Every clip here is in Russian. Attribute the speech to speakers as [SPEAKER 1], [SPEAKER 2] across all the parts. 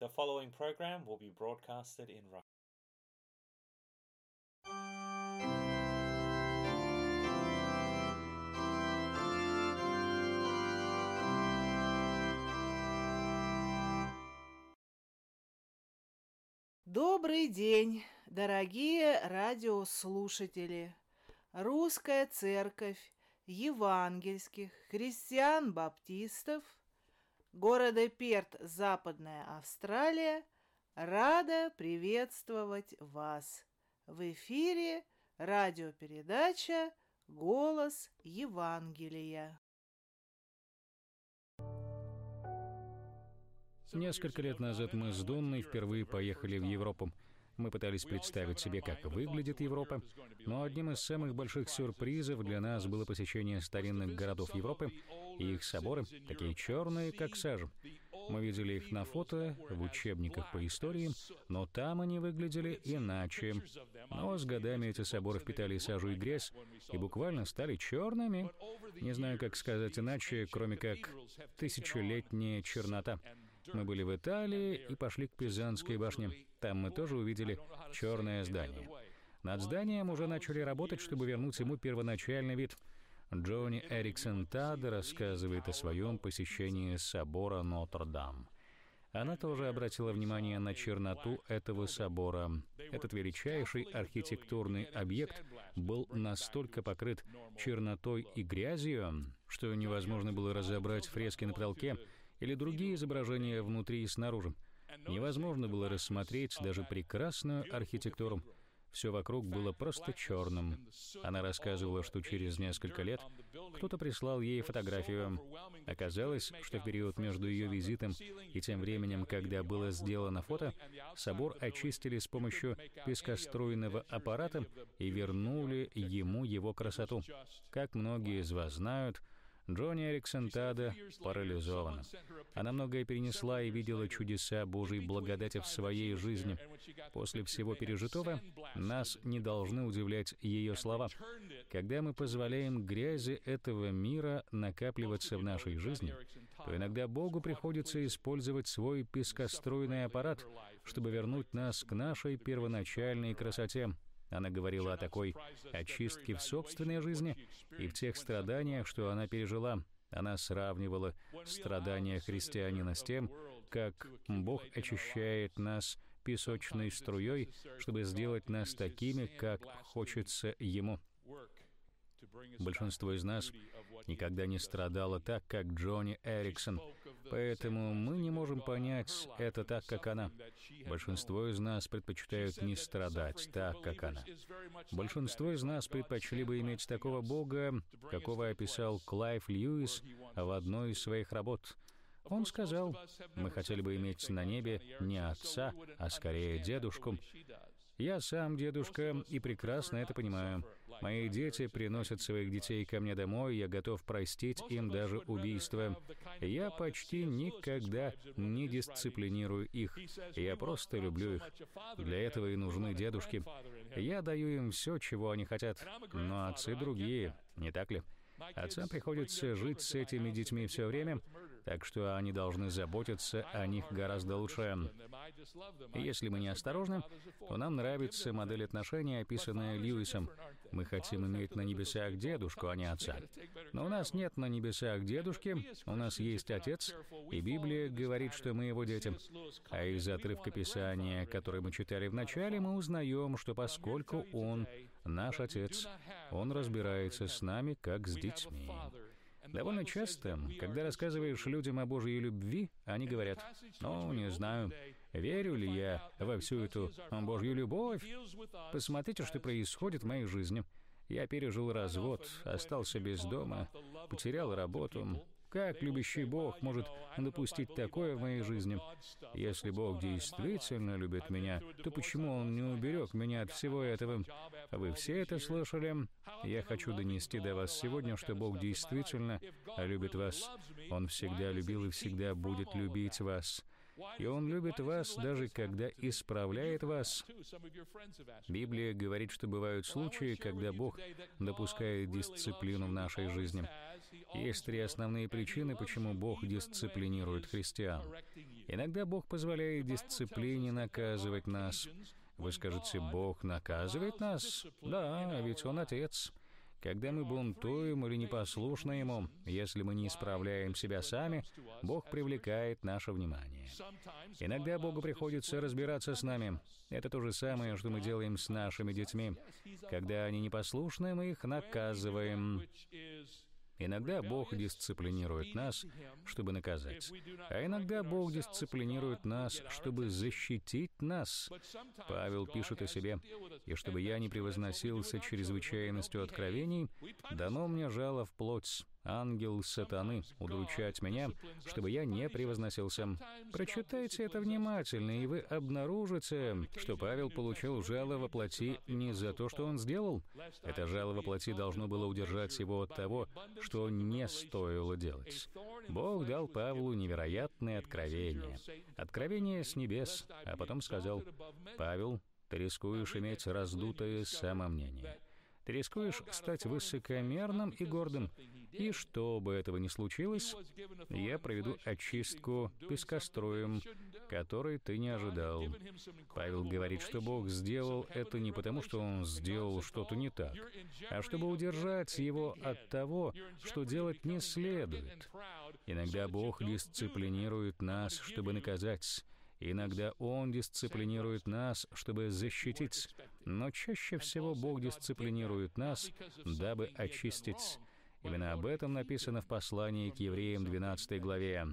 [SPEAKER 1] The following program will be broadcasted in Russian.
[SPEAKER 2] Добрый день, дорогие радиослушатели! Русская Церковь Евангельских Христиан-Баптистов города Перт, Западная Австралия, рада приветствовать вас. В эфире радиопередача «Голос Евангелия».
[SPEAKER 3] Несколько лет назад мы с Донной впервые поехали в Европу. Мы пытались представить себе, как выглядит Европа, но одним из самых больших сюрпризов для нас было посещение старинных городов Европы и их соборы, такие черные, как сажа. Мы видели их на фото, в учебниках по истории, но там они выглядели иначе. Но с годами эти соборы впитали сажу и грязь и буквально стали черными. Не знаю, как сказать иначе, кроме как тысячелетняя чернота. Мы были в Италии и пошли к Пизанской башне. Там мы тоже увидели черное здание. Над зданием уже начали работать, чтобы вернуть ему первоначальный вид. Джонни Эриксон Тадде рассказывает о своем посещении собора Нотр-Дам. Она тоже обратила внимание на черноту этого собора. Этот величайший архитектурный объект был настолько покрыт чернотой и грязью, что невозможно было разобрать фрески на потолке или другие изображения внутри и снаружи. Невозможно было рассмотреть даже прекрасную архитектуру. Все вокруг было просто черным. Она рассказывала, что через несколько лет кто-то прислал ей фотографию. Оказалось, что в период между ее визитом и тем временем, когда было сделано фото, собор очистили с помощью пескоструйного аппарата и вернули ему его красоту. Как многие из вас знают, Джонни Эриксон Тадде парализована. Она многое перенесла и видела чудеса Божьей благодати в своей жизни. После всего пережитого нас не должны удивлять ее слова. Когда мы позволяем грязи этого мира накапливаться в нашей жизни, то иногда Богу приходится использовать свой пескоструйный аппарат, чтобы вернуть нас к нашей первоначальной красоте. Она говорила о такой очистке в собственной жизни и в тех страданиях, что она пережила. Она сравнивала страдания христианина с тем, как Бог очищает нас песочной струей, чтобы сделать нас такими, как хочется Ему. Большинство из нас никогда не страдало так, как Джонни Эриксон, поэтому мы не можем понять это так, как она. Большинство из нас предпочитают не страдать так, как она. Большинство из нас предпочли бы иметь такого Бога, какого описал Клайв Льюис в одной из своих работ. Он сказал: «Мы хотели бы иметь на небе не отца, а скорее дедушку». Я сам дедушка и прекрасно это понимаю. Мои дети приносят своих детей ко мне домой, я готов простить им даже убийство. Я почти никогда не дисциплинирую их. Я просто люблю их. Для этого и нужны дедушки. Я даю им все, чего они хотят. Но отцы другие, не так ли? Отцам приходится жить с этими детьми все время, так что они должны заботиться о них гораздо лучше. И если мы не осторожны, то нам нравится модель отношений, описанная Льюисом. Мы хотим иметь на небесах дедушку, а не отца. Но у нас нет на небесах дедушки, у нас есть отец, и Библия говорит, что мы его дети. А из отрывка Писания, который мы читали в начале, мы узнаем, что поскольку он наш отец, он разбирается с нами, как с детьми. Довольно часто, когда рассказываешь людям о Божьей любви, они говорят: «Ну, не знаю, верю ли я во всю эту Божью любовь? Посмотрите, что происходит в моей жизни. Я пережил развод, остался без дома, потерял работу. Как любящий Бог может допустить такое в моей жизни? Если Бог действительно любит меня, то почему Он не уберег меня от всего этого? Вы все это слышали? Я хочу донести до вас сегодня, что Бог действительно любит вас. Он всегда любил и всегда будет любить вас. И Он любит вас, даже когда исправляет вас. Библия говорит, что бывают случаи, когда Бог допускает дисциплину в нашей жизни. Есть три основные причины, почему Бог дисциплинирует христиан. Иногда Бог позволяет дисциплине наказывать нас. Вы скажете, Бог наказывает нас? Да, ведь Он Отец. Когда мы бунтуем или непослушны Ему, если мы не исправляем себя сами, Бог привлекает наше внимание. Иногда Богу приходится разбираться с нами. Это то же самое, что мы делаем с нашими детьми. Когда они непослушны, мы их наказываем. Иногда Бог дисциплинирует нас, чтобы наказать. А иногда Бог дисциплинирует нас, чтобы защитить нас. Павел пишет о себе: «И чтобы я не превозносился чрезвычайностью откровений, дано мне жало в плоть, ангел сатаны, удручать меня, чтобы я не превозносился». Прочитайте это внимательно, и вы обнаружите, что Павел получил жало во плоти не за то, что он сделал. Это жало во плоти должно было удержать его от того, что не стоило делать. Бог дал Павлу невероятное откровение. Откровение с небес, а потом сказал: «Павел, ты рискуешь иметь раздутое самомнение. Ты рискуешь стать высокомерным и гордым. И чтобы этого не случилось, я проведу очистку пескоструем, который ты не ожидал». Павел говорит, что Бог сделал это не потому, что Он сделал что-то не так, а чтобы удержать его от того, что делать не следует. Иногда Бог дисциплинирует нас, чтобы наказать. Иногда Он дисциплинирует нас, чтобы защитить, но чаще всего Бог дисциплинирует нас, дабы очистить. Именно об этом написано в послании к Евреям 12 главе.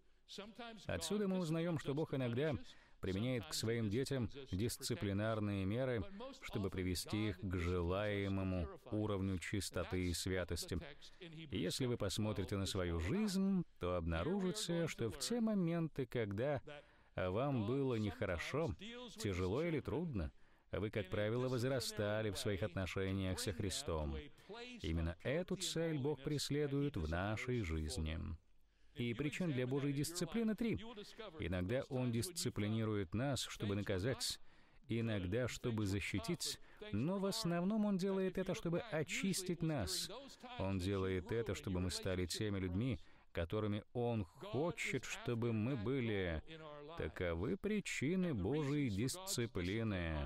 [SPEAKER 3] Отсюда мы узнаем, что Бог иногда применяет к своим детям дисциплинарные меры, чтобы привести их к желаемому уровню чистоты и святости. И если вы посмотрите на свою жизнь, то обнаружите, что в те моменты, когда вам было нехорошо, тяжело или трудно, вы, как правило, возрастали в своих отношениях со Христом. Именно эту цель Бог преследует в нашей жизни. И причин для Божьей дисциплины три. Иногда Он дисциплинирует нас, чтобы наказать, иногда, чтобы защитить, но в основном Он делает это, чтобы очистить нас. Он делает это, чтобы мы стали теми людьми, которыми Он хочет, чтобы мы были. Таковы причины Божьей дисциплины.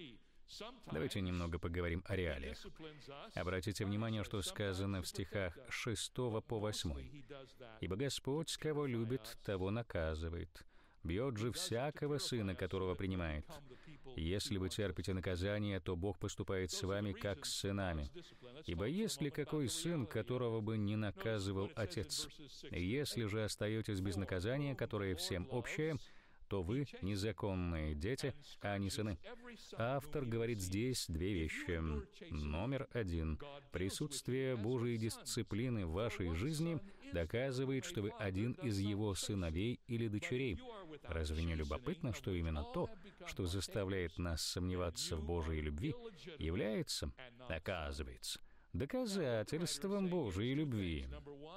[SPEAKER 3] Давайте немного поговорим о реалиях. Обратите внимание, что сказано в стихах 6 по 8. «Ибо Господь, кого любит, того наказывает. Бьет же всякого сына, которого принимает. Если вы терпите наказание, то Бог поступает с вами, как с сынами. Ибо есть ли какой сын, которого бы не наказывал отец? Если же остаетесь без наказания, которое всем общее, то вы незаконные дети, а не сыны». Автор говорит здесь две вещи. Номер один. Присутствие Божьей дисциплины в вашей жизни доказывает, что вы один из Его сыновей или дочерей. Разве не любопытно, что именно то, что заставляет нас сомневаться в Божьей любви, является, оказывается, доказательством Божьей любви?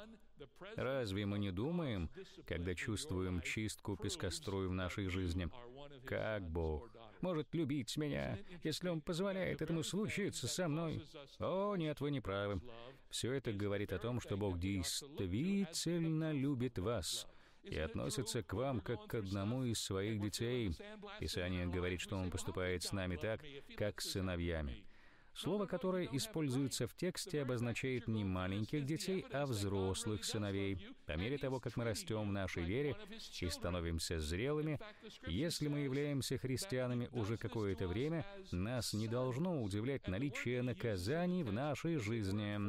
[SPEAKER 3] Разве мы не думаем, когда чувствуем чистку пескоструя в нашей жизни, как Бог может любить меня, если Он позволяет этому случиться со мной? О, нет, вы не правы. Все это говорит о том, что Бог действительно любит вас и относится к вам как к одному из своих детей. Писание говорит, что Он поступает с нами так, как с сыновьями. Слово, которое используется в тексте, обозначает не маленьких детей, а взрослых сыновей. По мере того, как мы растем в нашей вере и становимся зрелыми, если мы являемся христианами уже какое-то время, нас не должно удивлять наличие наказаний в нашей жизни.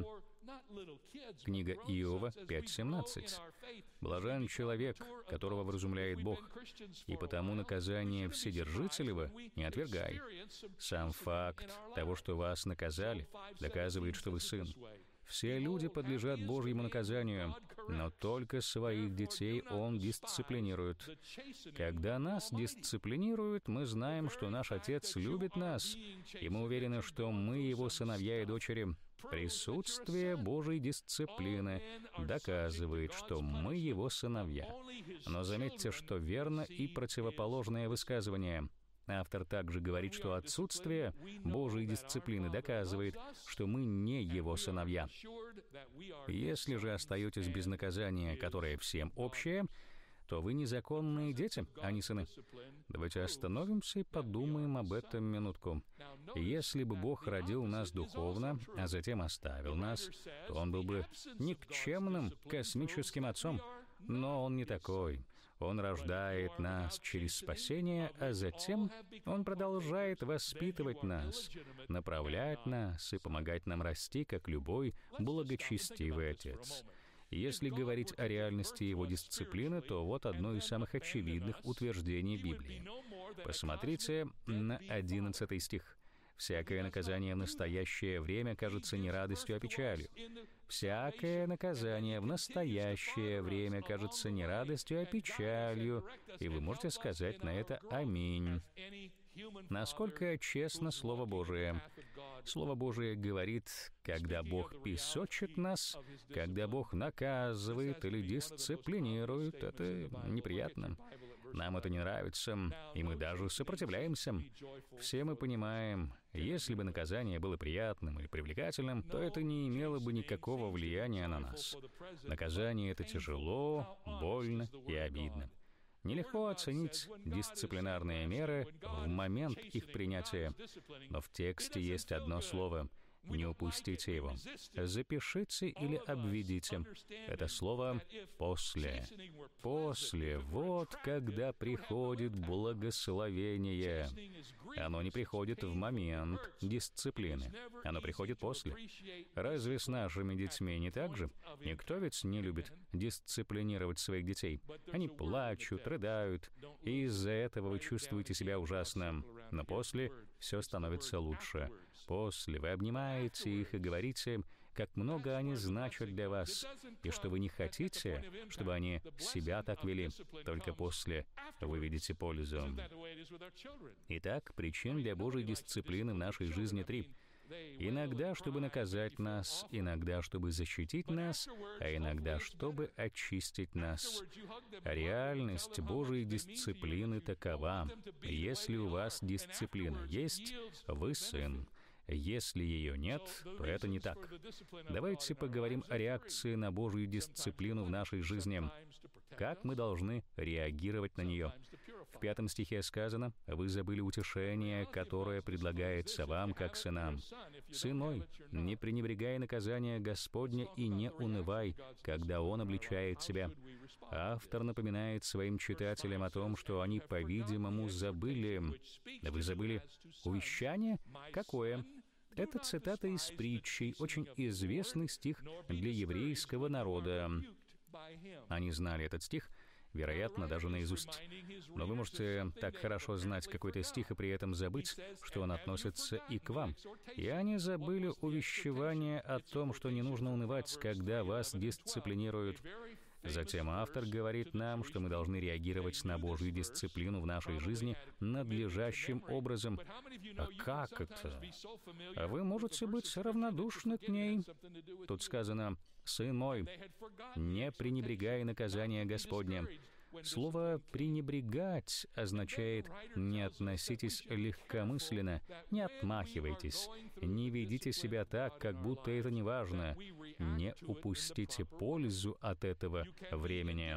[SPEAKER 3] Книга Иова 5:17. «Блажен человек, которого вразумляет Бог, и потому наказание Вседержителева не отвергай». Сам факт того, что вас наказали, доказывает, что вы сын. Все люди подлежат Божьему наказанию, но только своих детей Он дисциплинирует. Когда нас дисциплинируют, мы знаем, что наш Отец любит нас, и мы уверены, что мы Его сыновья и дочери. Присутствие Божьей дисциплины доказывает, что мы Его сыновья. Но заметьте, что верно и противоположное высказывание. Автор также говорит, что отсутствие Божьей дисциплины доказывает, что мы не Его сыновья. Если же остаетесь без наказания, которое всем общее, то вы незаконные дети, а не сыны. Давайте остановимся и подумаем об этом минутку. Если бы Бог родил нас духовно, а затем оставил нас, то Он был бы никчемным космическим отцом. Но Он не такой. Он рождает нас через спасение, а затем Он продолжает воспитывать нас, направлять нас и помогать нам расти, как любой благочестивый отец. Если говорить о реальности Его дисциплины, то вот одно из самых очевидных утверждений Библии. Посмотрите на 11 стих. «Всякое наказание в настоящее время кажется не радостью, а печалью». Всякое наказание в настоящее время кажется не радостью, а печалью. И вы можете сказать на это «Аминь». Насколько честно Слово Божие? Слово Божие говорит, когда Бог песочит нас, когда Бог наказывает или дисциплинирует, это неприятно. Нам это не нравится, и мы даже сопротивляемся. Все мы понимаем, если бы наказание было приятным или привлекательным, то это не имело бы никакого влияния на нас. Наказание — это тяжело, больно и обидно. Нелегко оценить дисциплинарные меры в момент их принятия, но в тексте есть одно слово. Не упустите его. Запишите или обведите. Это слово «после». «После» — вот когда приходит благословение. Оно не приходит в момент дисциплины. Оно приходит после. Разве с нашими детьми не так же? Никто ведь не любит дисциплинировать своих детей. Они плачут, рыдают, и из-за этого вы чувствуете себя ужасно. Но после все становится лучше. После вы обнимаете их и говорите, как много они значат для вас, и что вы не хотите, чтобы они себя так вели. Только после вы видите пользу. Итак, причин для Божьей дисциплины в нашей жизни 3. Иногда, чтобы наказать нас, иногда, чтобы защитить нас, а иногда, чтобы очистить нас. Реальность Божьей дисциплины такова. Если у вас дисциплина есть, вы сын. Если ее нет, то это не так. Давайте поговорим о реакции на Божью дисциплину в нашей жизни. Как мы должны реагировать на нее? В 5 стихе сказано: «Вы забыли утешение, которое предлагается вам, как сынам. Сын мой, не пренебрегай наказания Господня и не унывай, когда Он обличает тебя». Автор напоминает своим читателям о том, что они, по-видимому, забыли. Вы забыли увещание? Какое? Это цитата из притчи, очень известный стих для еврейского народа. Они знали этот стих, вероятно, даже наизусть. Но вы можете так хорошо знать какой-то стих и при этом забыть, что он относится и к вам. И они забыли увещевание о том, что не нужно унывать, когда вас дисциплинируют. Затем автор говорит нам, что мы должны реагировать на Божью дисциплину в нашей жизни надлежащим образом. А как это? А вы можете быть равнодушны к ней. Тут сказано: «Сын мой, не пренебрегай наказания Господня». Слово «пренебрегать» означает «не относитесь легкомысленно, не отмахивайтесь, не ведите себя так, как будто это не важно, не упустите пользу от этого времени».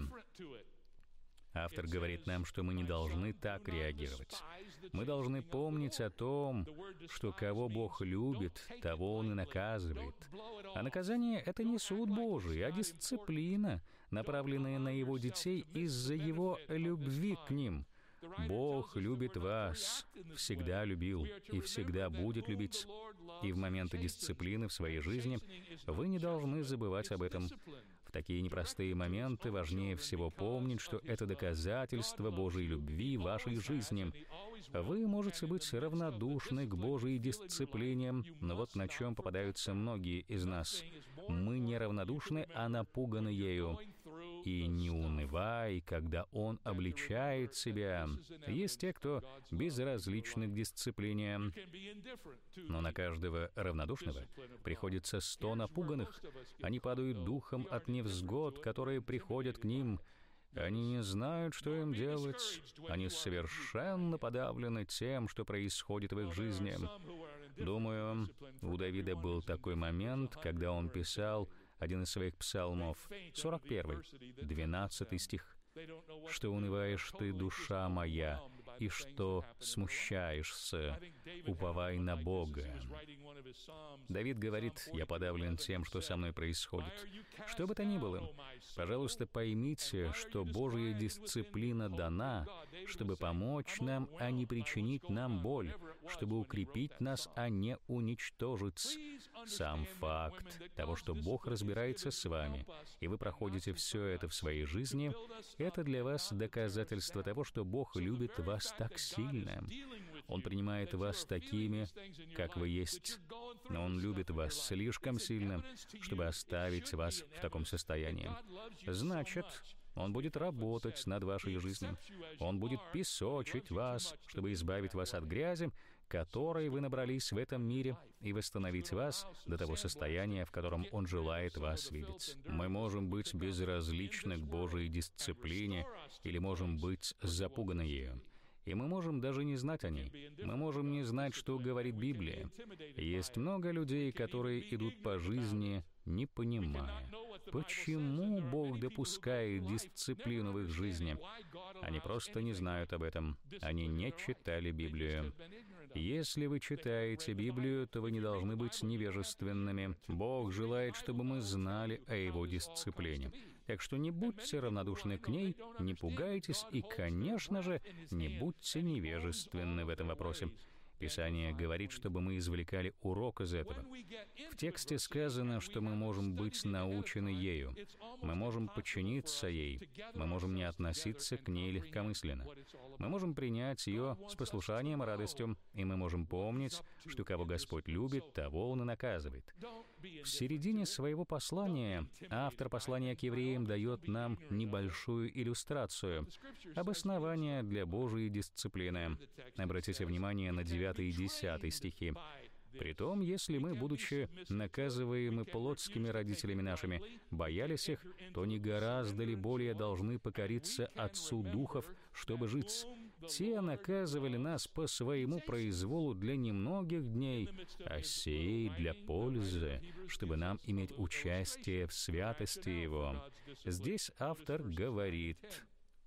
[SPEAKER 3] Автор говорит нам, что мы не должны так реагировать. Мы должны помнить о том, что кого Бог любит, того Он и наказывает. А наказание — это не суд Божий, а дисциплина, направленная на Его детей из-за Его любви к ним. Бог любит вас, всегда любил и всегда будет любить. И в моменты дисциплины в своей жизни вы не должны забывать об этом. В такие непростые моменты важнее всего помнить, что это доказательство Божьей любви в вашей жизни. Вы можете быть равнодушны к Божьей дисциплине, но вот на чем попадаются многие из нас. Мы не равнодушны, а напуганы ею. И не унывай, когда Он обличает себя. Есть те, кто безразличны к дисциплине. Но на каждого равнодушного приходится 100 напуганных. Они падают духом от невзгод, которые приходят к ним. Они не знают, что им делать. Они совершенно подавлены тем, что происходит в их жизни. Думаю, у Давида был такой момент, когда он писал один из своих псалмов, 41, 12 стих. «Что унываешь ты, душа моя, и что смущаешься, уповай на Бога». Давид говорит: «Я подавлен тем, что со мной происходит». Что бы то ни было, пожалуйста, поймите, что Божья дисциплина дана, чтобы помочь нам, а не причинить нам боль, чтобы укрепить нас, а не уничтожить. Сам факт того, что Бог разбирается с вами, и вы проходите все это в своей жизни, это для вас доказательство того, что Бог любит вас так сильно. Он принимает вас такими, как вы есть. Но Он любит вас слишком сильно, чтобы оставить вас в таком состоянии. Значит, Он будет работать над вашей жизнью. Он будет песочить вас, чтобы избавить вас от грязи, которой вы набрались в этом мире, и восстановить вас до того состояния, в котором Он желает вас видеть. Мы можем быть безразличны к Божьей дисциплине или можем быть запуганы ею. И мы можем даже не знать о ней. Мы можем не знать, что говорит Библия. Есть много людей, которые идут по жизни, не понимая, почему Бог допускает дисциплину в их жизни. Они просто не знают об этом. Они не читали Библию. Если вы читаете Библию, то вы не должны быть невежественными. Бог желает, чтобы мы знали о Его дисциплине. Так что не будьте равнодушны к ней, не пугайтесь и, конечно же, не будьте невежественны в этом вопросе. Писание говорит, чтобы мы извлекали урок из этого. В тексте сказано, что мы можем быть научены ею, мы можем подчиниться ей, мы можем не относиться к ней легкомысленно, мы можем принять ее с послушанием и радостью, и мы можем помнить, что кого Господь любит, того Он и наказывает. В середине своего послания автор послания к евреям дает нам небольшую иллюстрацию, обоснование для Божьей дисциплины. Обратите внимание на 9 и 10 стихи. «Притом, если мы, будучи наказываемы плотскими родителями нашими, боялись их, то не гораздо ли более должны покориться Отцу Духов, чтобы жить? Те наказывали нас по своему произволу для немногих дней, а сей для пользы, чтобы нам иметь участие в святости Его». Здесь автор говорит...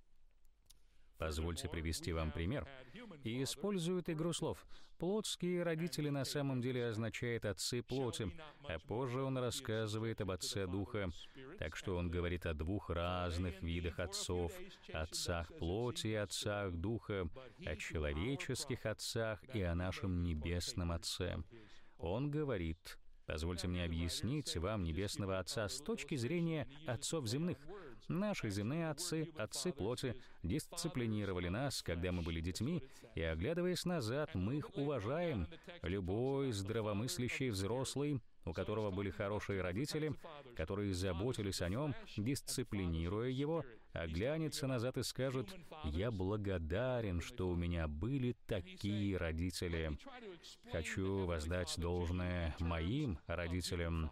[SPEAKER 3] Позвольте привести вам пример. И использует игру слов. Плотские родители на самом деле означает отцы плоти, а позже он рассказывает об отце духа. Так что он говорит о двух разных видах отцов: отцах плоти и отцах духа, о человеческих отцах и о нашем небесном Отце. Он говорит: позвольте мне объяснить вам Небесного Отца с точки зрения отцов земных. Наши земные отцы, отцы плоти, дисциплинировали нас, когда мы были детьми, и, оглядываясь назад, мы их уважаем. Любой здравомыслящий взрослый, у которого были хорошие родители, которые заботились о нем, дисциплинируя его, оглянется назад и скажет: «Я благодарен, что у меня были такие родители. Хочу воздать должное моим родителям».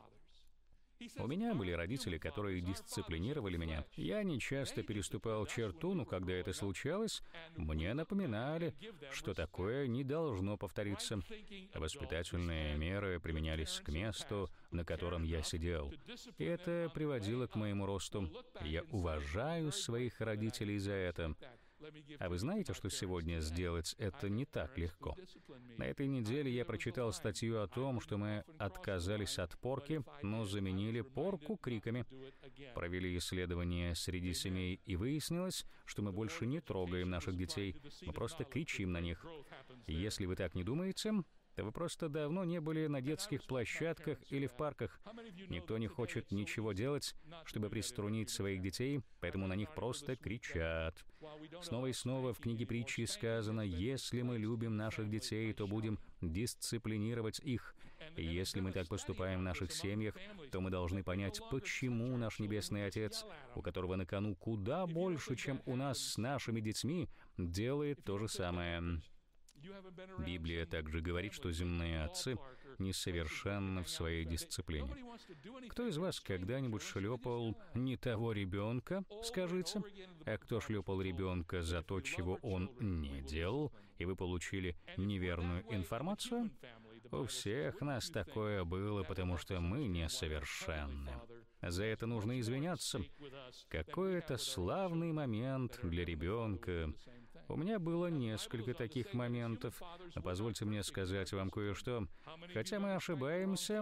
[SPEAKER 3] У меня были родители, которые дисциплинировали меня. Я не часто переступал черту, но когда это случалось, мне напоминали, что такое не должно повториться. Воспитательные меры применялись к месту, на котором я сидел. И это приводило к моему росту. Я уважаю своих родителей за это. А вы знаете, что сегодня сделать это не так легко? На этой неделе я прочитал статью о том, что мы отказались от порки, но заменили порку криками. Провели исследования среди семей, и выяснилось, что мы больше не трогаем наших детей, мы просто кричим на них. Если вы так не думаете, то вы просто давно не были на детских площадках или в парках. Никто не хочет ничего делать, чтобы приструнить своих детей, поэтому на них просто кричат. Снова и снова в книге притчи сказано: «Если мы любим наших детей, то будем дисциплинировать их». И если мы так поступаем в наших семьях, то мы должны понять, почему наш Небесный Отец, у которого на кону куда больше, чем у нас с нашими детьми, делает то же самое. Библия также говорит, что земные отцы несовершенны в своей дисциплине. Кто из вас когда-нибудь шлепал не того ребенка, скажите? А кто шлепал ребенка за то, чего он не делал, и вы получили неверную информацию? У всех нас такое было, потому что мы несовершенны. За это нужно извиняться. Какой это славный момент для ребенка. У меня было несколько таких моментов. Но позвольте мне сказать вам кое-что. Хотя мы ошибаемся,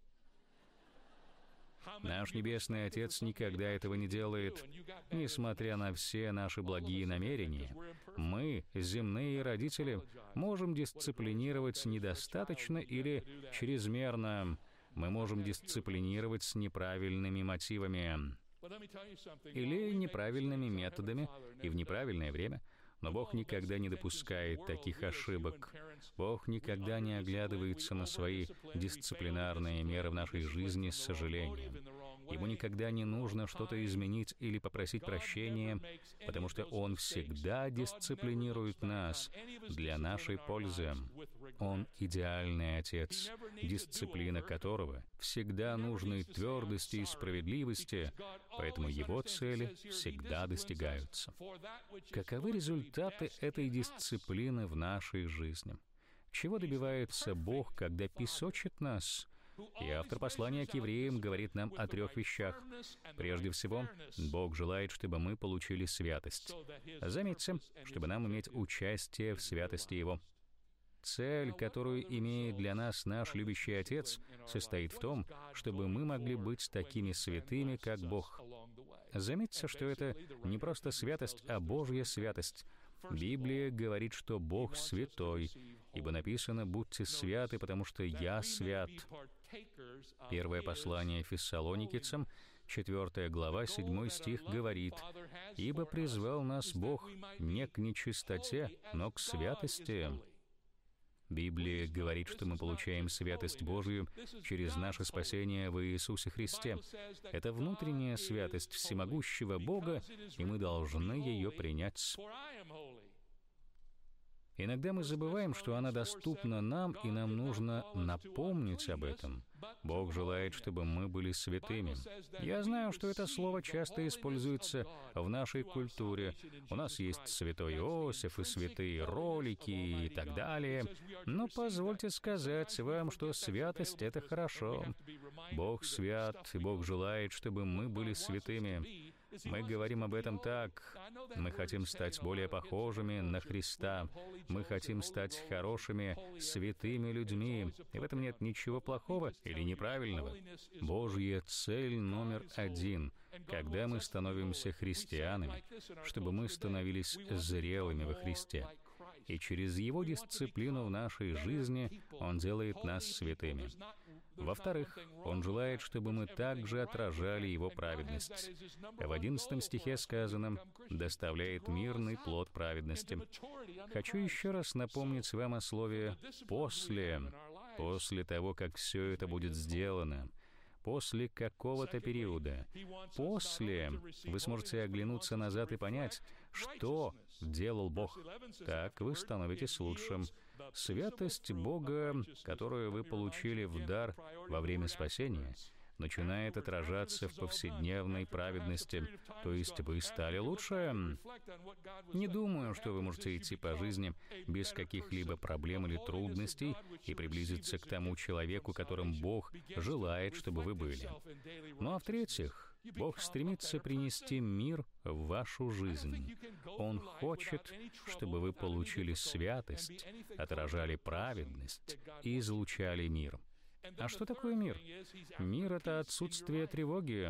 [SPEAKER 3] наш Небесный Отец никогда этого не делает. Несмотря на все наши благие намерения, мы, земные родители, можем дисциплинировать недостаточно или чрезмерно. Мы можем дисциплинировать с неправильными мотивами или неправильными методами и в неправильное время. Но Бог никогда не допускает таких ошибок. Бог никогда не оглядывается на свои дисциплинарные меры в нашей жизни с сожалением. Ему никогда не нужно что-то изменить или попросить прощения, потому что Он всегда дисциплинирует нас для нашей пользы. Он идеальный Отец, дисциплина которого всегда нужны твердости и справедливости, поэтому Его цели всегда достигаются. Каковы результаты этой дисциплины в нашей жизни? Чего добивается Бог, когда песочит нас? И автор послания к евреям говорит нам о 3 вещах. Прежде всего, Бог желает, чтобы мы получили святость. Заметьте, чтобы нам иметь участие в святости Его. Цель, которую имеет для нас наш любящий Отец, состоит в том, чтобы мы могли быть такими святыми, как Бог. Заметьте, что это не просто святость, а Божья святость. Библия говорит, что Бог святой, ибо написано: «Будьте святы, потому что Я свят». Первое послание Фессалоникийцам, 4 глава, 7 стих говорит: «Ибо призвал нас Бог не к нечистоте, но к святости». Библия говорит, что мы получаем святость Божию через наше спасение в Иисусе Христе. Это внутренняя святость всемогущего Бога, и мы должны ее принять. Иногда мы забываем, что она доступна нам, и нам нужно напомнить об этом. Бог желает, чтобы мы были святыми. Я знаю, что это слово часто используется в нашей культуре. У нас есть святой Иосиф и святые ролики и так далее. Но позвольте сказать вам, что святость — это хорошо. Бог свят, и Бог желает, чтобы мы были святыми. Мы говорим об этом так. Мы хотим стать более похожими на Христа. Мы хотим стать хорошими, святыми людьми. И в этом нет ничего плохого или неправильного. Божья цель номер 1, когда мы становимся христианами, чтобы мы становились зрелыми во Христе. И через Его дисциплину в нашей жизни Он делает нас святыми. Во-вторых, Он желает, чтобы мы также отражали Его праведность. В 11 стихе сказано: «доставляет мирный плод праведности». Хочу еще раз напомнить вам о слове «после». После того, как все это будет сделано, после какого-то периода, после вы сможете оглянуться назад и понять, что делал Бог. Так вы становитесь лучшим. Святость Бога, которую вы получили в дар во время спасения, начинает отражаться в повседневной праведности, то есть вы стали лучше. Не думаю, что вы можете идти по жизни без каких-либо проблем или трудностей и приблизиться к тому человеку, которым Бог желает, чтобы вы были. Ну а в-третьих, Бог стремится принести мир в вашу жизнь. Он хочет, чтобы вы получили святость, отражали праведность и излучали мир. А что такое мир? Мир — это отсутствие тревоги.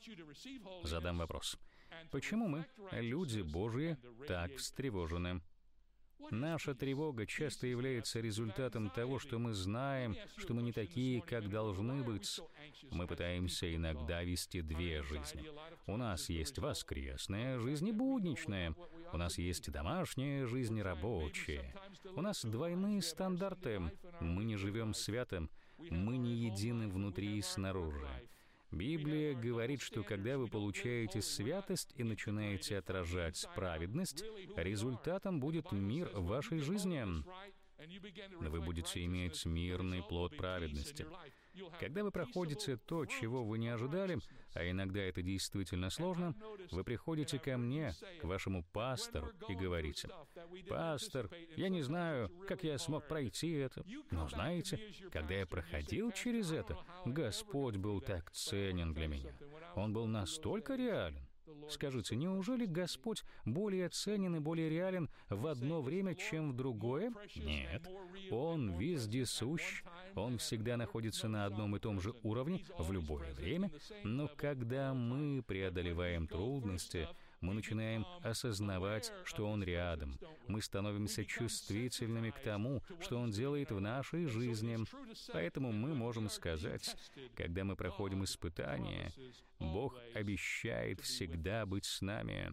[SPEAKER 3] Задам вопрос. Почему мы, люди Божьи, так встревожены? Наша тревога часто является результатом того, что мы знаем, что мы не такие, как должны быть. Мы пытаемся иногда вести 2 жизни. У нас есть воскресная жизнь и будничная. У нас есть домашняя жизнь и рабочая. У нас двойные стандарты. Мы не живем свято. Мы не едины внутри и снаружи. Библия говорит, что когда вы получаете святость и начинаете отражать праведность, результатом будет мир в вашей жизни. но вы будете иметь мирный плод праведности. Когда вы проходите то, чего вы не ожидали, а иногда это действительно сложно, вы приходите ко мне, к вашему пастору, и говорите: «Пастор, я не знаю, как я смог пройти это, но знаете, когда я проходил через это, Господь был так ценен для меня. Он был настолько реален». Скажите, неужели Господь более ценен и более реален в одно время, чем в другое? Нет. Он вездесущ, Он всегда находится на одном и том же уровне в любое время, но когда мы преодолеваем трудности, мы начинаем осознавать, что Он рядом. Мы становимся чувствительными к тому, что Он делает в нашей жизни. Поэтому мы можем сказать, когда мы проходим испытания, Бог обещает всегда быть с нами.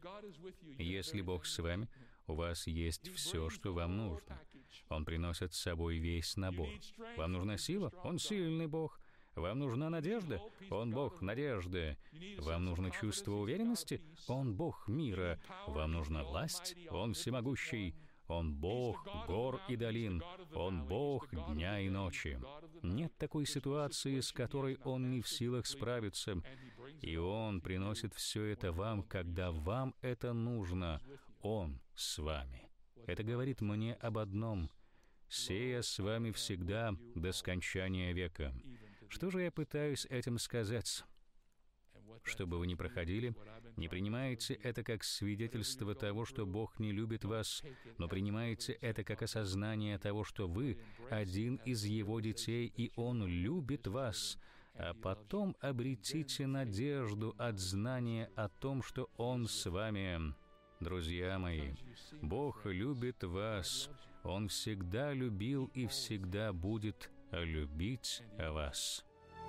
[SPEAKER 3] Если Бог с вами, у вас есть все, что вам нужно. Он приносит с собой весь набор. Вам нужна сила? Он сильный Бог. Вам нужна надежда? Он Бог надежды. Вам нужно чувство уверенности? Он Бог мира. Вам нужна власть? Он всемогущий. Он Бог гор и долин. Он Бог дня и ночи. Нет такой ситуации, с которой Он не в силах справиться. И Он приносит все это вам, когда вам это нужно. Он с вами. Это говорит мне об одном: «Сея с вами всегда до скончания века». Что же я пытаюсь этим сказать? Что бы вы ни проходили, не принимайте это как свидетельство того, что Бог не любит вас, но принимайте это как осознание того, что вы один из Его детей, и Он любит вас. А потом обретите надежду от знания о том, что Он с вами. Друзья мои, Бог любит вас. Он всегда любил и всегда будет любить вас.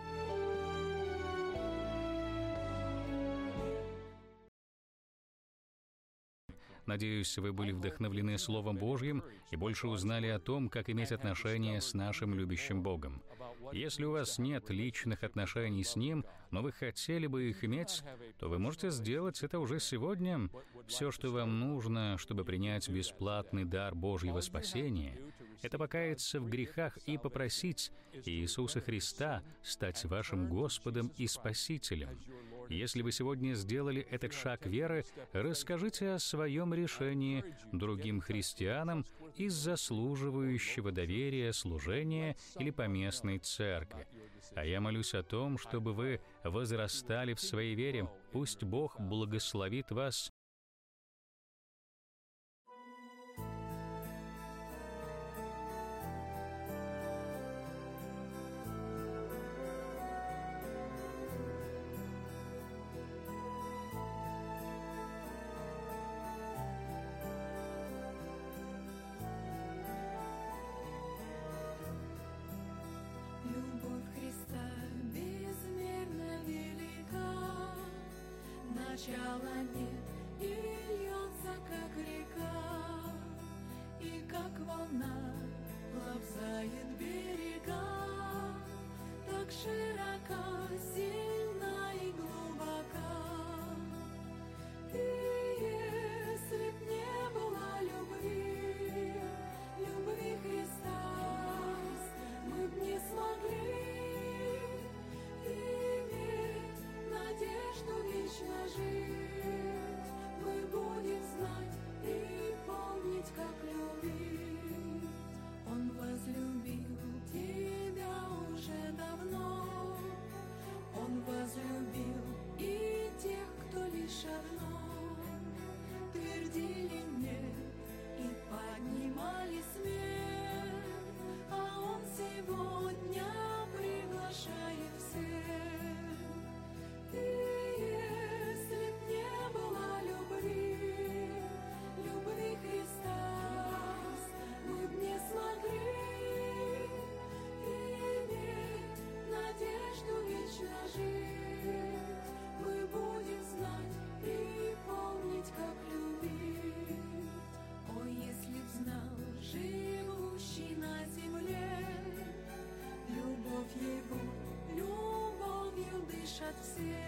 [SPEAKER 3] Надеюсь, вы были вдохновлены Словом Божьим и больше узнали о том, как иметь отношения с нашим любящим Богом. Если у вас нет личных отношений с Ним, но вы хотели бы их иметь, то вы можете сделать это уже сегодня. Все, что вам нужно, чтобы принять бесплатный дар Божьего спасения, это покаяться в грехах и попросить Иисуса Христа стать вашим Господом и Спасителем. Если вы сегодня сделали этот шаг веры, расскажите о своем решении другим христианам из заслуживающего доверия служения или поместной церкви. А я молюсь о том, чтобы вы возрастали в своей вере. Пусть Бог благословит вас.
[SPEAKER 4] Любовь Христа безмерно велика, начала нет и льется, как река, и как волна лобзает берега, так широка, сильна и глубока. И если б не было любви Христа, мы б не смогли иметь надежду вечно жить. Мы будем знать и помнить, как любить. Он возлюбил тебя уже давно. Он возлюбил и тех, кто лишь одно твердили мне и поднимали смех. А Он сегодня приглашает всех. И если б не было любви Христа, мы б не смогли иметь надежду вечно жить. Мы будем знать и помнить, как любить. О, если б знал живущий на земле, любовь Его, любовью дышат все.